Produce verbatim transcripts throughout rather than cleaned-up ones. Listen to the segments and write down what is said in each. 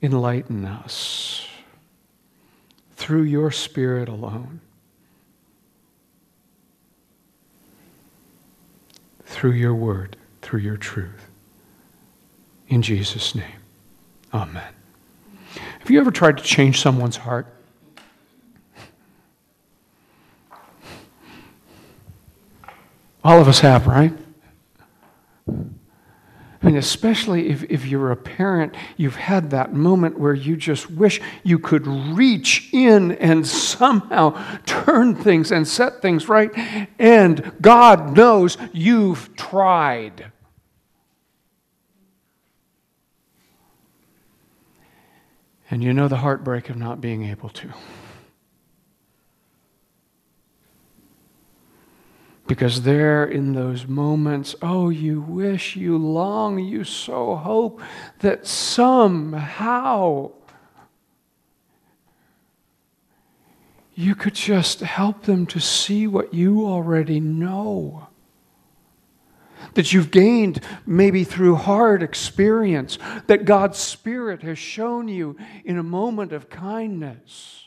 enlighten us through your Spirit alone, through your word, through your truth. In Jesus' name, amen. Have you ever tried to change someone's heart? All of us have, right? I mean, especially if, if you're a parent, you've had that moment where you just wish you could reach in and somehow turn things and set things right. And God knows you've tried. And you know the heartbreak of not being able to. Because there in those moments, oh, you wish, you long, you so hope that somehow you could just help them to see what you already know. That you've gained maybe through hard experience, that God's Spirit has shown you in a moment of kindness.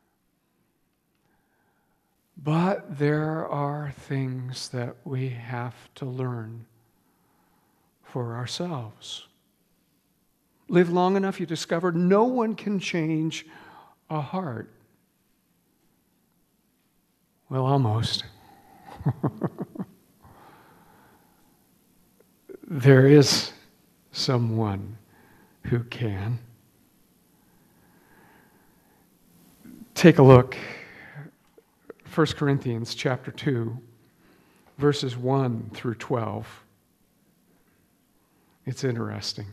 But there are things that we have to learn for ourselves. Live long enough, you discover no one can change a heart. Well, almost. There is someone who can. Take a look. First Corinthians chapter two, verses one through twelve. It's interesting.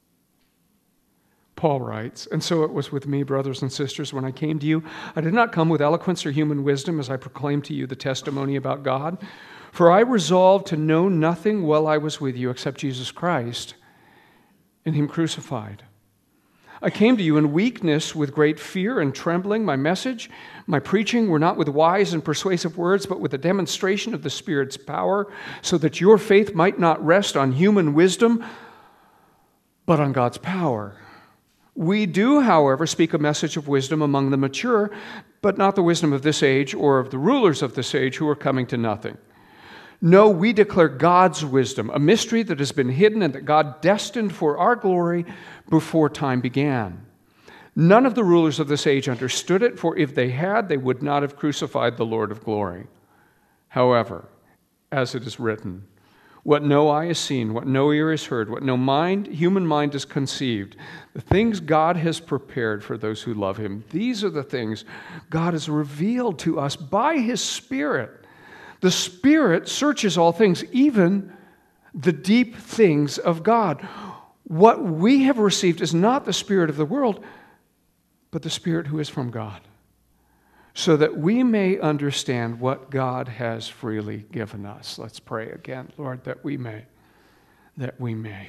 Paul writes, "And so it was with me, brothers and sisters, when I came to you. I did not come with eloquence or human wisdom as I proclaimed to you the testimony about God. For I resolved to know nothing while I was with you except Jesus Christ and Him crucified. I came to you in weakness with great fear and trembling. My message, my preaching were not with wise and persuasive words, but with a demonstration of the Spirit's power, so that your faith might not rest on human wisdom, but on God's power. We do, however, speak a message of wisdom among the mature, but not the wisdom of this age or of the rulers of this age who are coming to nothing. No, we declare God's wisdom, a mystery that has been hidden and that God destined for our glory before time began. None of the rulers of this age understood it, for if they had, they would not have crucified the Lord of glory. However, as it is written, what no eye has seen, what no ear has heard, what no mind, human mind has conceived, the things God has prepared for those who love Him, these are the things God has revealed to us by His Spirit. The Spirit searches all things, even the deep things of God. What we have received is not the spirit of the world, but the Spirit who is from God, so that we may understand what God has freely given us." Let's pray again, Lord, that we may, that we may.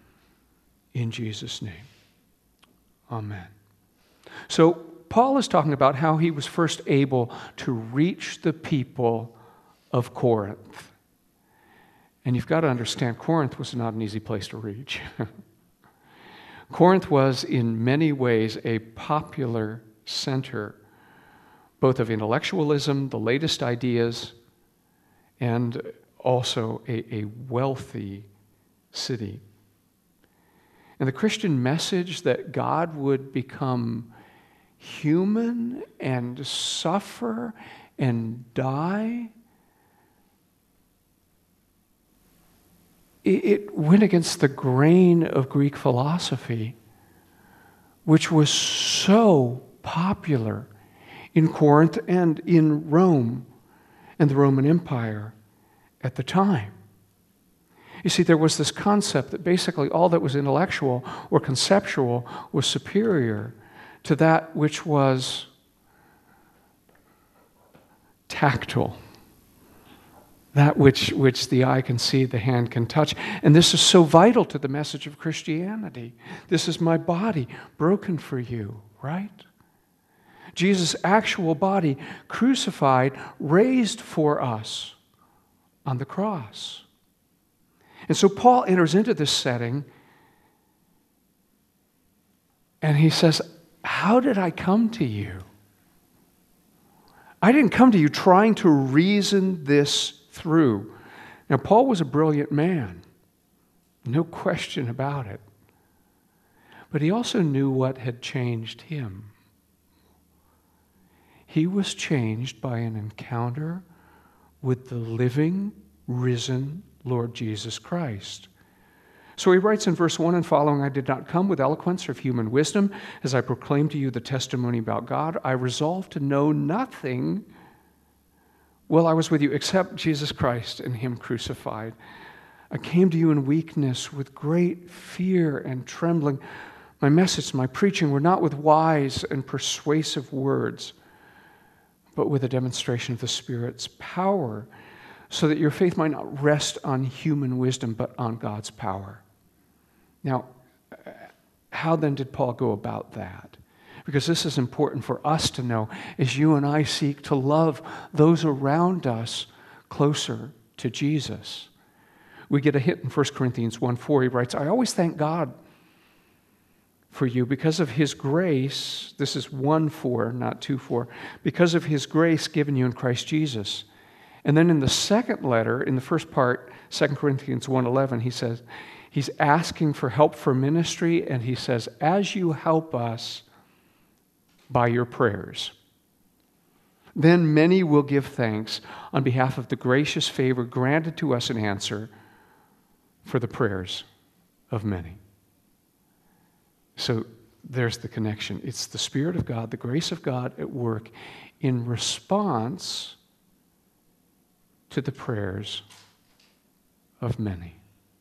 In Jesus' name, amen. So Paul is talking about how he was first able to reach the people of Corinth. And you've got to understand, Corinth was not an easy place to reach. Corinth was in many ways a popular center, both of intellectualism, the latest ideas, and also a, a wealthy city. And the Christian message that God would become human and suffer and die, it went against the grain of Greek philosophy, which was so popular in Corinth and in Rome and the Roman Empire at the time. You see, there was this concept that basically all that was intellectual or conceptual was superior to that which was tactile. That which, which the eye can see, the hand can touch. And this is so vital to the message of Christianity. This is my body broken for you, right? Jesus' actual body crucified, raised for us on the cross. And so Paul enters into this setting And he says, how did I come to you? I didn't come to you trying to reason this through. Now, Paul was a brilliant man, no question about it. But he also knew what had changed him. He was changed by an encounter with the living, risen Lord Jesus Christ. So he writes in verse one and following, I did not come with eloquence or of human wisdom, as I proclaimed to you the testimony about God. I resolved to know nothing while I was with you except Jesus Christ and him crucified. I came to you in weakness with great fear and trembling. My message, my preaching were not with wise and persuasive words, but with a demonstration of the Spirit's power, so that your faith might not rest on human wisdom, but on God's power. Now, how then did Paul go about that? Because this is important for us to know as you and I seek to love those around us closer to Jesus. We get a hint in First Corinthians one four. He writes, I always thank God for you because of his grace. This is one four, not two four. Because of his grace given you in Christ Jesus. And then in the second letter, in the first part, Second Corinthians one eleven, he says, he's asking for help for ministry, and he says, as you help us by your prayers, then many will give thanks on behalf of the gracious favor granted to us in answer for the prayers of many. So there's the connection. It's the Spirit of God, the grace of God at work in response to the prayers of many.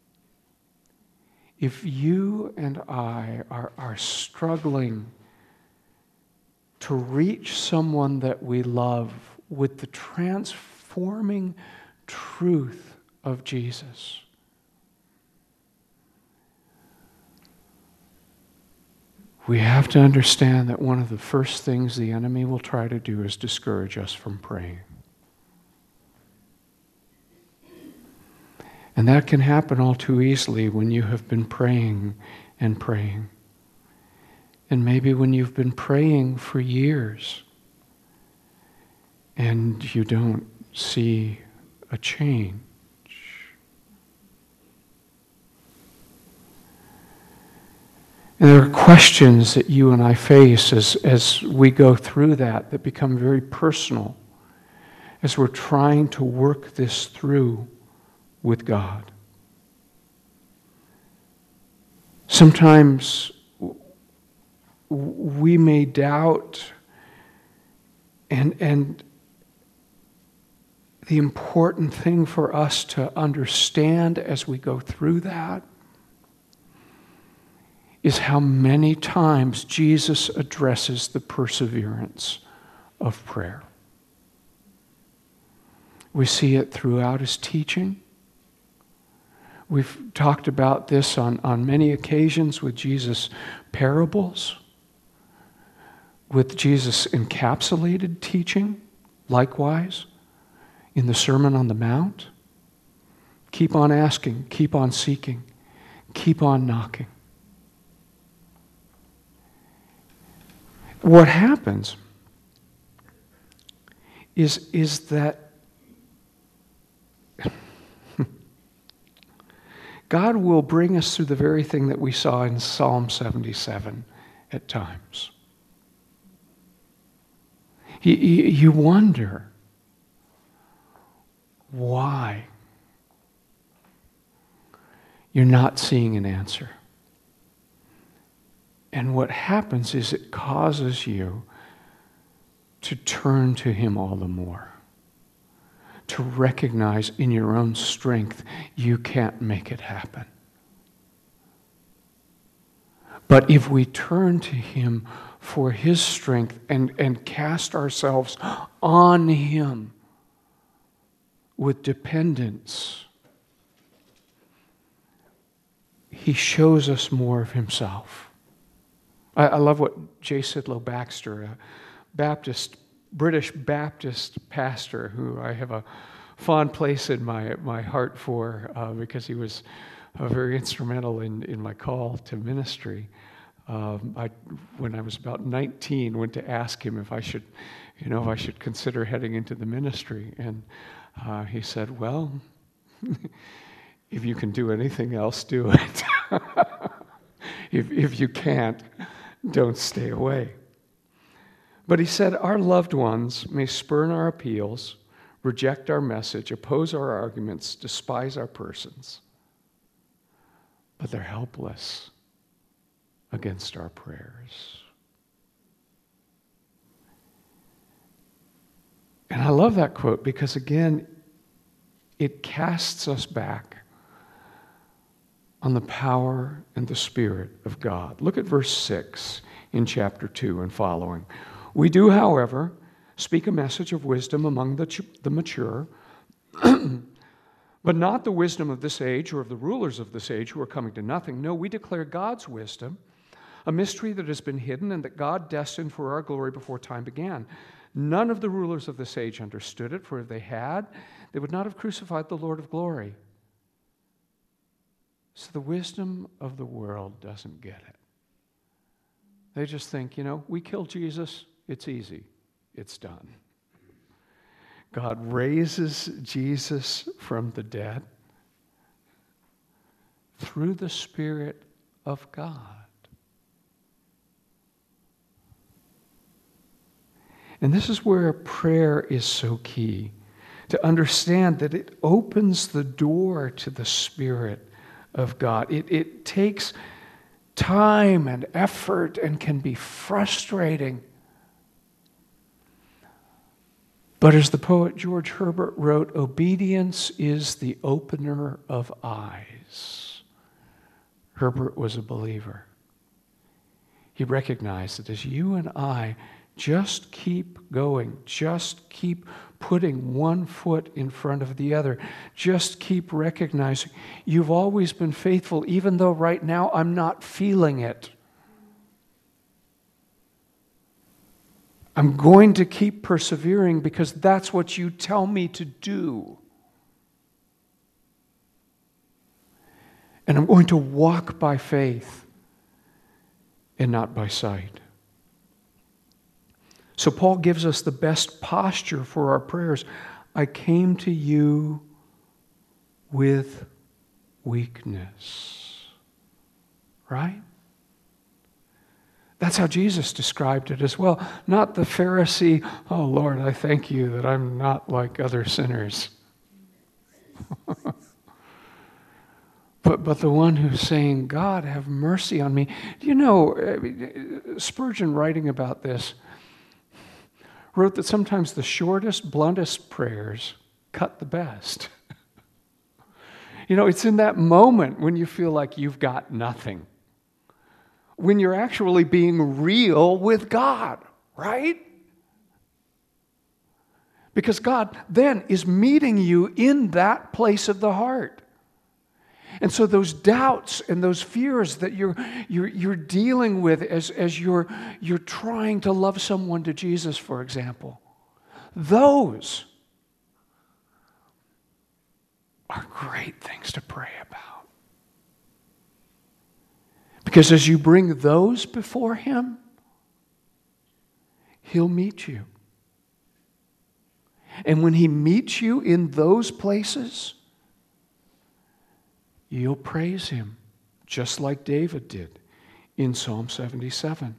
If you and I are, are struggling to reach someone that we love with the transforming truth of Jesus, we have to understand that one of the first things the enemy will try to do is discourage us from praying. And that can happen all too easily when you have been praying and praying. And maybe when you've been praying for years and you don't see a change. And there are questions that you and I face as, as we go through that that become very personal as we're trying to work this through with God. Sometimes we may doubt, and, and the important thing for us to understand as we go through that is how many times Jesus addresses the perseverance of prayer. We see it throughout his teaching. We've talked about this on, on many occasions with Jesus' parables, with Jesus' encapsulated teaching, likewise, in the Sermon on the Mount. Keep on asking, keep on seeking, keep on knocking. What happens is, is that God will bring us through the very thing that we saw in Psalm seventy-seven at times. You, you wonder why you're not seeing an answer. And what happens is it causes you to turn to him all the more. To recognize in your own strength you can't make it happen. But if we turn to him for his strength and, and cast ourselves on him with dependence, he shows us more of himself. I, I love what J. Sidlow Baxter, a Baptist British Baptist pastor who I have a fond place in my my heart for uh, because he was uh, very instrumental in, in my call to ministry. um, I, when I was about nineteen, went to ask him if I should, you know, if I should consider heading into the ministry. And uh, he said, well, if you can do anything else, do it. if, if you can't, don't stay away. But he said, our loved ones may spurn our appeals, reject our message, oppose our arguments, despise our persons, but they're helpless against our prayers. And I love that quote because, again, it casts us back on the power and the Spirit of God. Look at verse six in chapter two and following. We do, however, speak a message of wisdom among the, ch- the mature, but not the wisdom of this age or of the rulers of this age who are coming to nothing. No, we declare God's wisdom, a mystery that has been hidden and that God destined for our glory before time began. None of the rulers of this age understood it, for if they had, they would not have crucified the Lord of glory. So the wisdom of the world doesn't get it. They just think, you know, we killed Jesus, it's easy, it's done. God raises Jesus from the dead through the Spirit of God. And this is where prayer is so key, to understand that it opens the door to the Spirit of God. It, it takes time and effort and can be frustrating. But as the poet George Herbert wrote, obedience is the opener of eyes. Herbert was a believer. He recognized that as you and I just keep going, just keep putting one foot in front of the other, just keep recognizing you've always been faithful, even though right now I'm not feeling it. I'm going to keep persevering because that's what you tell me to do. And I'm going to walk by faith and not by sight. So Paul gives us the best posture for our prayers. I came to you with weakness. Right? That's how Jesus described it as well. Not the Pharisee, oh Lord, I thank you that I'm not like other sinners. but, but the one who's saying, God, have mercy on me. You know, Spurgeon, writing about this, wrote that sometimes the shortest, bluntest prayers cut the best. You know, it's in that moment when you feel like you've got nothing, when you're actually being real with God, right? Because God then is meeting you in that place of the heart. And so those doubts and those fears that you're, you're, you're dealing with as, as you're, you're trying to love someone to Jesus, for example, those are great things to pray about. Because as you bring those before Him, He'll meet you. And when He meets you in those places, you'll praise Him, just like David did in Psalm seventy-seven.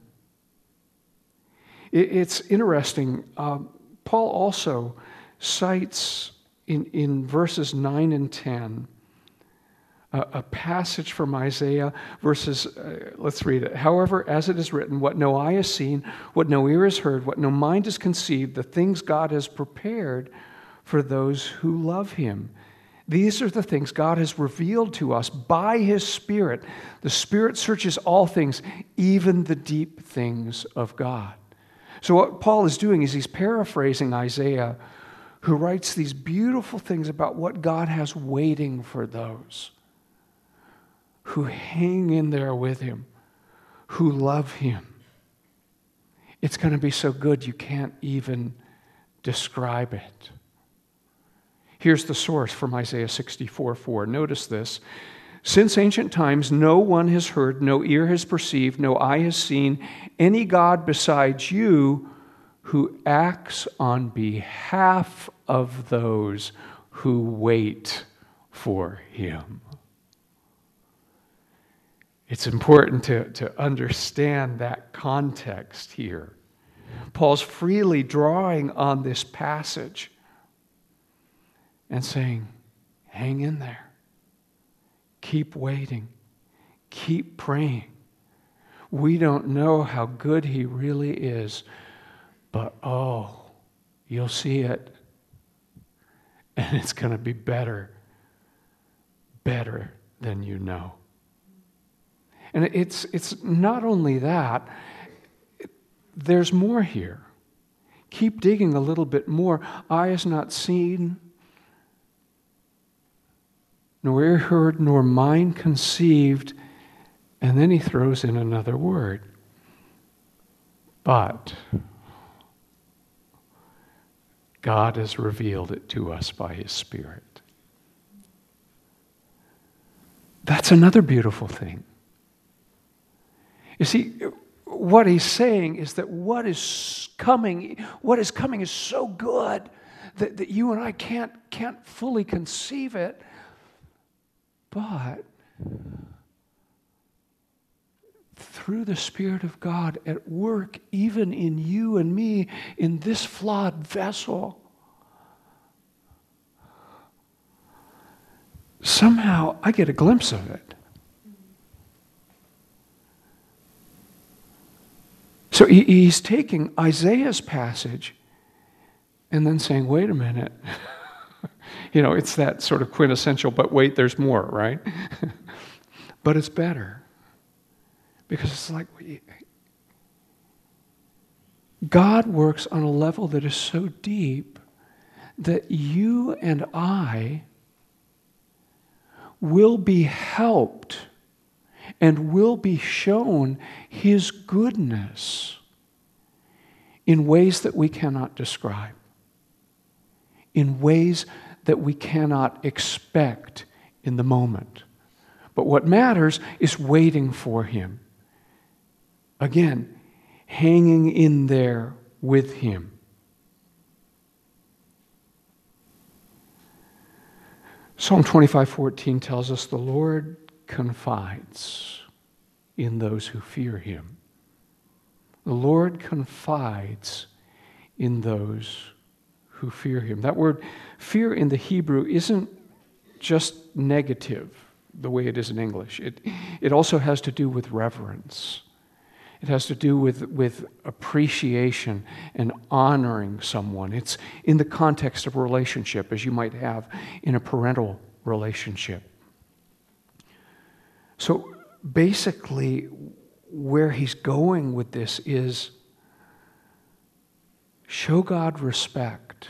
It's interesting. Um, Paul also cites in, in verses nine and ten a, a passage from Isaiah, verses, uh, let's read it. However, as it is written, what no eye has seen, what no ear has heard, what no mind has conceived, the things God has prepared for those who love Him. These are the things God has revealed to us by His Spirit. The Spirit searches all things, even the deep things of God. So what Paul is doing is he's paraphrasing Isaiah, who writes these beautiful things about what God has waiting for those who hang in there with Him, who love Him. It's going to be so good you can't even describe it. Here's the source from Isaiah sixty-four four. Notice this. Since ancient times, no one has heard, no ear has perceived, no eye has seen any God besides you who acts on behalf of those who wait for him. It's important to, to understand that context here. Paul's freely drawing on this passage and saying, hang in there. Keep waiting. Keep praying. We don't know how good he really is, but oh, you'll see it. And it's going to be better, better than you know. And it's, it's not only that, there's more here. Keep digging a little bit more. Eye has not seen, nor ear heard, nor mind conceived. And then he throws in another word. But God has revealed it to us by his Spirit. That's another beautiful thing. You see, what he's saying is that what is coming, what is coming is so good that, that you and I can't, can't fully conceive it. But through the Spirit of God at work, even in you and me, in this flawed vessel, somehow I get a glimpse of it. So he, he's taking Isaiah's passage and then saying, wait a minute. You know, it's that sort of quintessential, but wait, there's more, right? But it's better. Because it's like, God works on a level that is so deep that you and I will be helped and will be shown his goodness in ways that we cannot describe, in ways that we cannot expect in the moment. But what matters is waiting for him. Again, hanging in there with him. Psalm twenty-five fourteen tells us the Lord confides in those who fear him. The Lord confides in those who fear him. That word fear in the Hebrew isn't just negative the way it is in English. It, it also has to do with reverence. It has to do with, with appreciation and honoring someone. It's in the context of a relationship, as you might have in a parental relationship. So basically, where he's going with this is show God respect.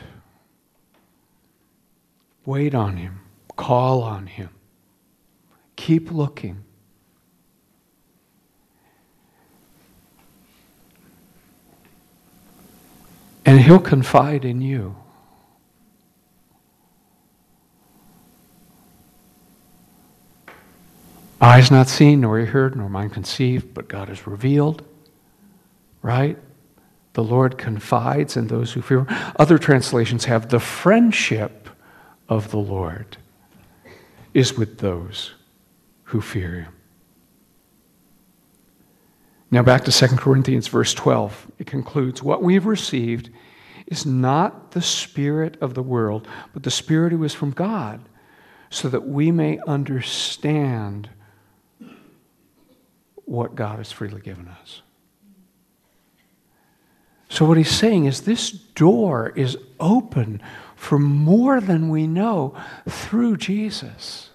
Wait on him. Call on him. Keep looking. And he'll confide in you. Eyes not seen, nor ear heard, nor mind conceived, but God has revealed. Right? The Lord confides in those who fear. Other translations have the friendship of the Lord is with those who fear him. Now back to Second Corinthians verse twelve. It concludes, what we've received is not the spirit of the world, but the Spirit who is from God, so that we may understand what God has freely given us. So what he's saying is this door is open for more than we know through Jesus.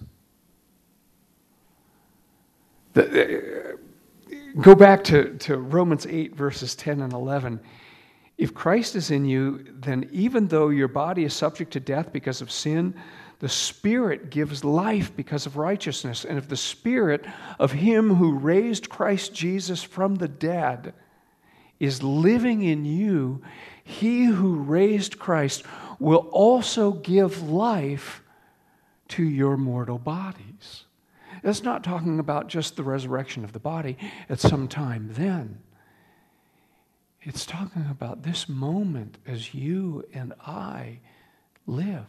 The, go back to, to Romans eight, verses ten and eleven. If Christ is in you, then even though your body is subject to death because of sin, the Spirit gives life because of righteousness. And if the Spirit of him who raised Christ Jesus from the dead is living in you, he who raised Christ will also give life to your mortal bodies. It's not talking about just the resurrection of the body at some time then. It's talking about this moment as you and I live.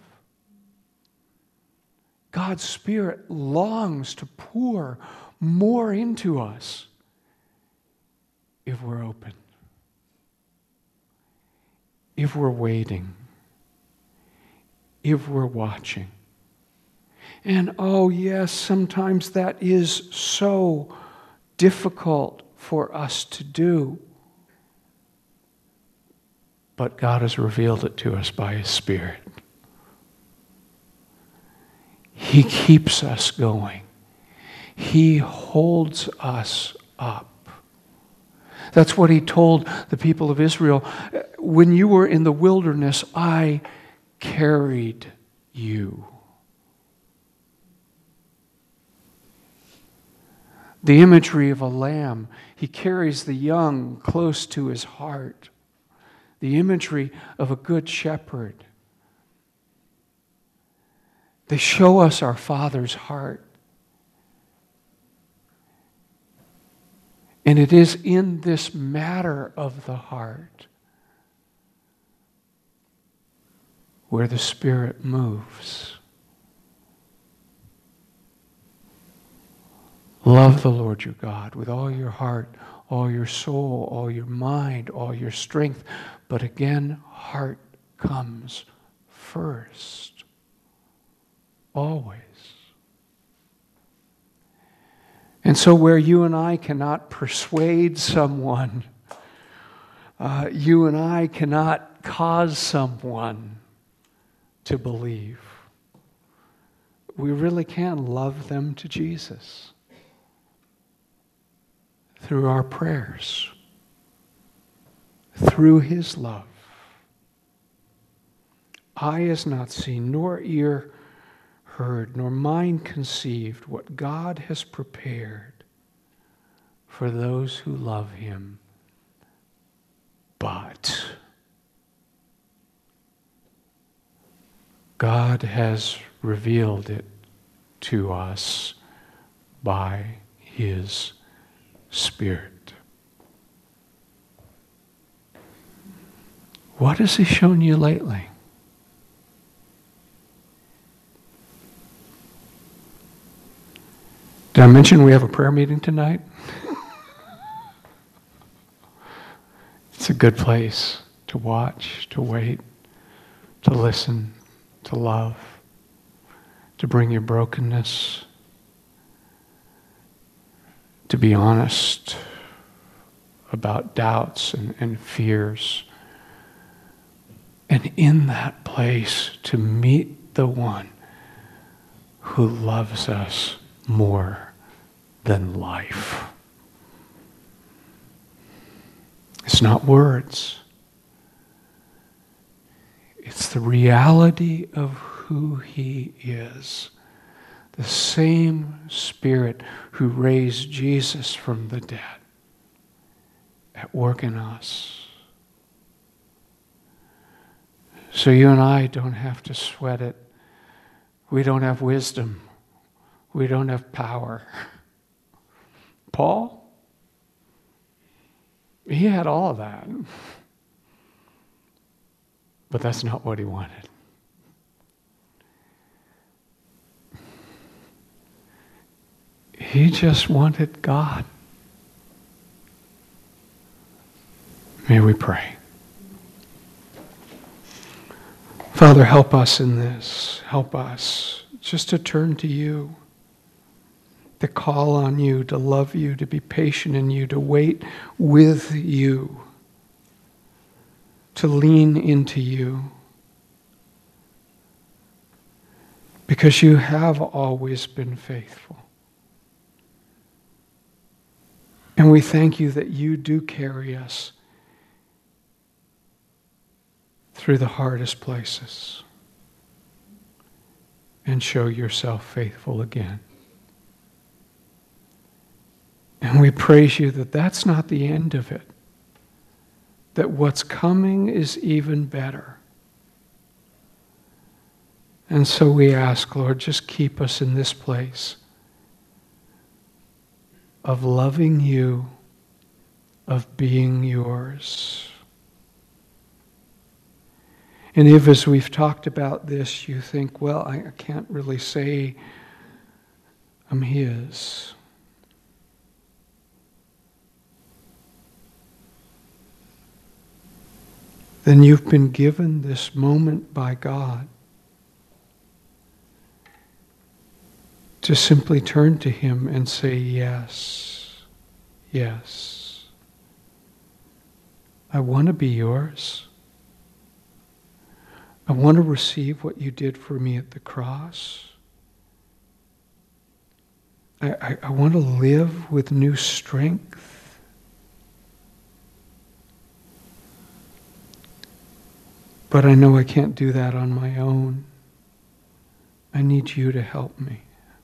God's Spirit longs to pour more into us if we're open, if we're waiting, if we're watching. And oh yes, sometimes that is so difficult for us to do. But God has revealed it to us by His Spirit. He keeps us going. He holds us up. That's what He told the people of Israel. When you were in the wilderness, I carried you. The imagery of a lamb, He carries the young close to His heart. The imagery of a good shepherd. They show us our Father's heart. And it is in this matter of the heart where the Spirit moves. Love the Lord your God with all your heart, all your soul, all your mind, all your strength. But again, heart comes first. Always. And so where you and I cannot persuade someone, uh, you and I cannot cause someone to believe, we really can love them to Jesus through our prayers, through His love. Eye has not seen, nor ear heard, nor mind conceived what God has prepared for those who love Him. But God has revealed it to us by His Spirit. What has He shown you lately? Did I mention we have a prayer meeting tonight? It's a good place to watch, to wait, to listen, to love, to bring your brokenness, to be honest about doubts and, and fears. And in that place to meet the one who loves us more than life. It's not words. It's the reality of who He is. The same Spirit who raised Jesus from the dead at work in us. So you and I don't have to sweat it. We don't have wisdom. We don't have power. Paul, he had all of that. But that's not what he wanted. He just wanted God. May we pray. Father, help us in this. Help us just to turn to You, to call on You, to love You, to be patient in You, to wait with You, to lean into You. Because You have always been faithful. And we thank You that You do carry us through the hardest places and show Yourself faithful again. And we praise You that that's not the end of it, that what's coming is even better. And so we ask, Lord, just keep us in this place of loving you, of being yours. And if, as we've talked about this, you think, well, I can't really say I'm His. Then you've been given this moment by God to simply turn to Him and say, yes, yes, I want to be yours. I want to receive what you did for me at the cross. I, I, I want to live with new strength. But I know I can't do that on my own. I need you to help me.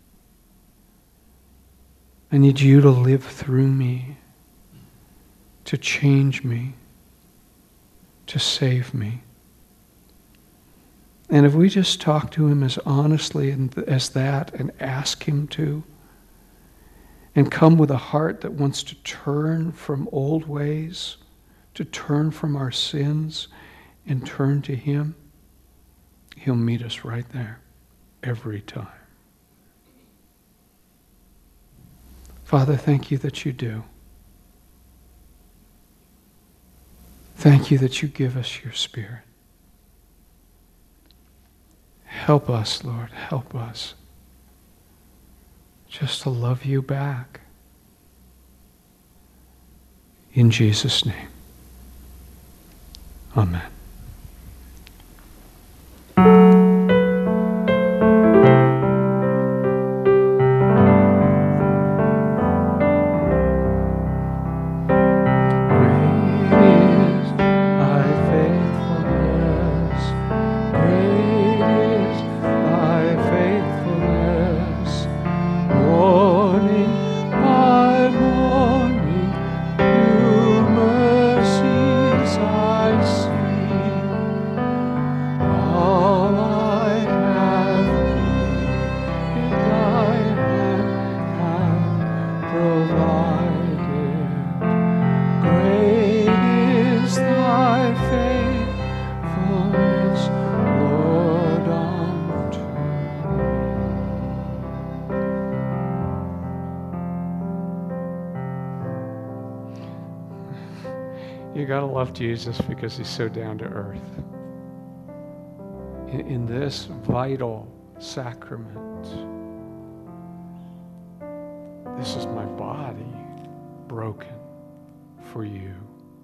I need you to live through me, to change me, to save me. And if we just talk to Him as honestly as that and ask Him to, and come with a heart that wants to turn from old ways, to turn from our sins and turn to Him, He'll meet us right there every time. Father, thank you that you do. Thank you that you give us your Spirit. Help us, Lord, help us just to love you back. In Jesus' name, amen. You gotta love Jesus because He's so down to earth. In, in this vital sacrament, this is my body broken for you.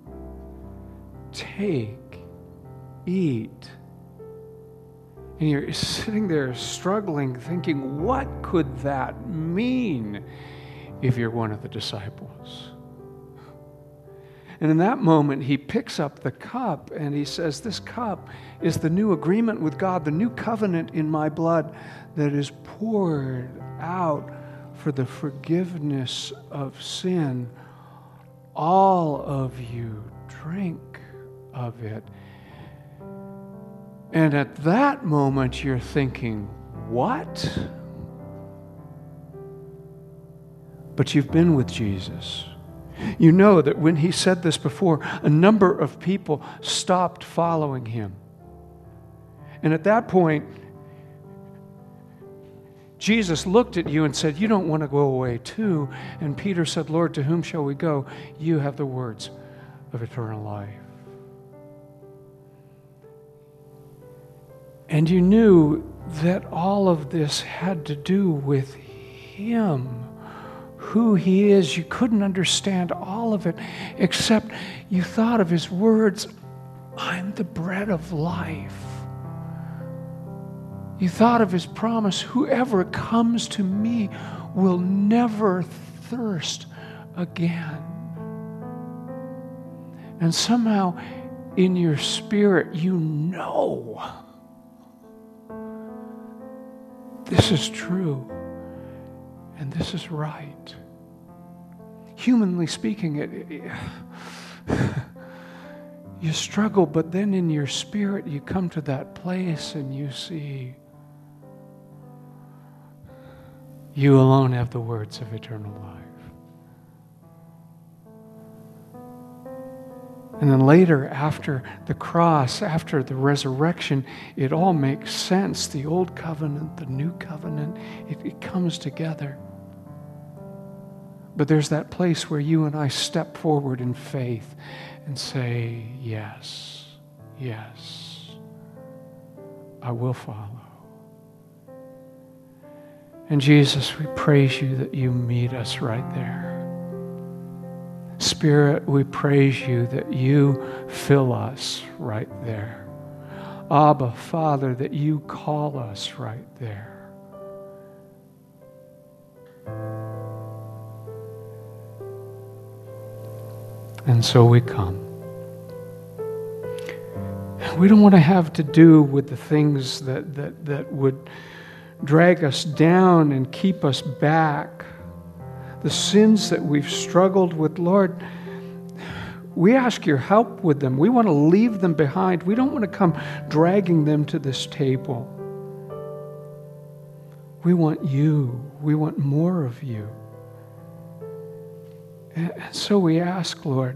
Take, eat. And you're sitting there struggling, thinking, what could that mean if you're one of the disciples? And in that moment, He picks up the cup and He says, this cup is the new agreement with God, the new covenant in my blood that is poured out for the forgiveness of sin. All of you drink of it. And at that moment, you're thinking, what? But you've been with Jesus. You know that when He said this before, a number of people stopped following Him. And at that point, Jesus looked at you and said, you don't want to go away too. And Peter said, Lord, to whom shall we go? You have the words of eternal life. And you knew that all of this had to do with Him. Who He is. You couldn't understand all of it, except you thought of His words, I'm the bread of life. You thought of His promise, whoever comes to me will never thirst again. And somehow in your spirit you know this is true. And this is right. Humanly speaking, it, it, you struggle, but then in your spirit you come to that place and you see you alone have the words of eternal life. And then later, after the cross, after the resurrection, it all makes sense. The old covenant, the new covenant, it, it comes together. But there's that place where you and I step forward in faith and say, yes, yes, I will follow. And Jesus, we praise you that you meet us right there. Spirit, we praise you that you fill us right there. Abba, Father, that you call us right there. And so we come. We don't want to have to do with the things that, that, that would drag us down and keep us back. The sins that we've struggled with, Lord, we ask your help with them. We want to leave them behind. We don't want to come dragging them to this table. We want you. We want more of you. And so we ask, Lord,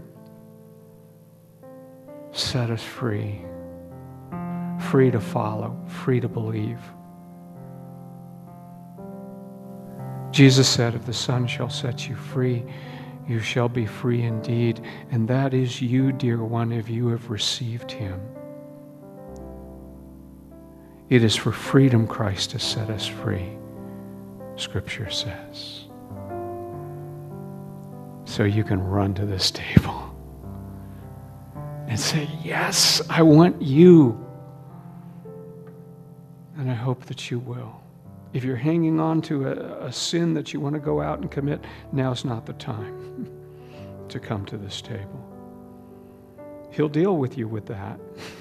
set us free. Free to follow, free to believe. Jesus said, if the Son shall set you free, you shall be free indeed. And that is you, dear one, if you have received him. It is for freedom Christ has set us free, Scripture says. So you can run to this table and say, yes, I want you. And I hope that you will. If you're hanging on to a, a sin that you want to go out and commit, now's not the time to come to this table. He'll deal with you with that.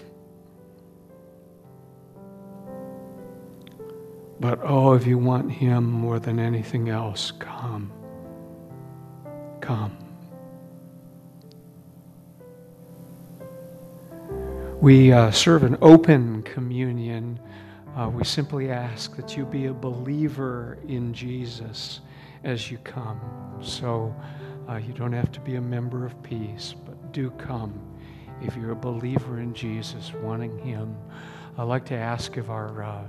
But oh, if you want him more than anything else, come. Come. We uh, serve an open communion. Uh, we simply ask that you be a believer in Jesus as you come. So uh, you don't have to be a member of Peace, but do come if you're a believer in Jesus, wanting him. I'd like to ask if our uh,